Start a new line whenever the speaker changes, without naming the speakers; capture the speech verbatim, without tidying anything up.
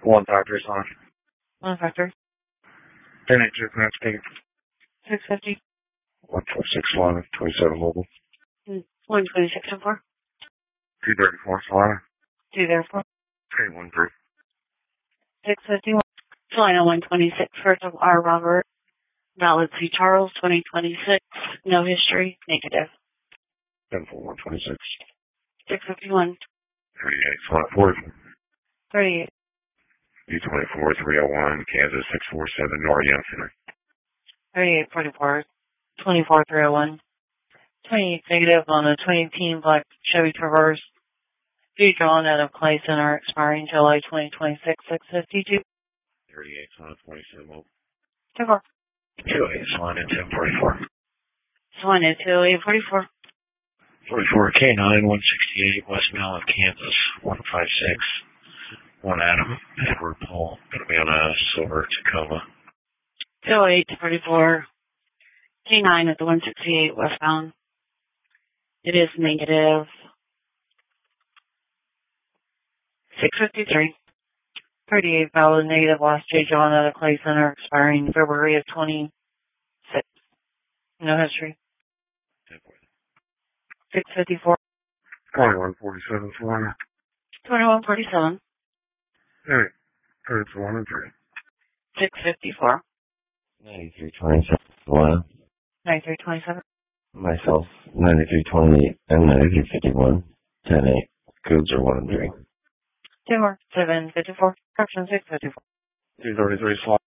One factory on.
One factor.
ten eight two Prince State.
Six fifty.
One four six one twenty seven mobile.
One twenty six and four.
Two thirty four Solana.
Two there four.
Three one three.
Six fifty one. Solana one twenty six. First of R. Robert. Valid C. Charles. Twenty twenty six. No history. Negative.
Ten four one twenty six.
Six fifty one.
Thirty eight Solana forty.
Thirty eight.
D twenty four three oh one Kansas six four seven Norian Center.
Thirty eight forty four. Twenty four three oh one. Twenty eight negative on a twenty eighteen black Chevy Traverse. Due drawn out of Clay Center, expiring July twenty twenty six. Six fifty two.
Thirty eight Solana twenty seven mobile.
Two four.
Two eight Solana ten forty four.
Solana two eight forty four.
Forty four K nine one sixty eight West Mount, Kansas one five six. One Adam Edward Paul, gonna be on a silver Tacoma.
Two eight forty four. K nine at the one sixty eight westbound. It is negative. Six fifty three. Thirty eight valid negative last J John at the Clay Center, expiring February of twenty six. No history. Six fifty four.
Twenty one forty seven Solana.
Twenty one forty seven.
Hey, thirty one and three.
Six fifty four.
Ninety three twenty seven Solana.
Ninety three twenty seven.
Myself ninety three twenty eight and ninety three fifty one. Ten eight. Codes are one and three.
Two more. Seven fifty four. Correction six fifty four.
Two thirty three Solana.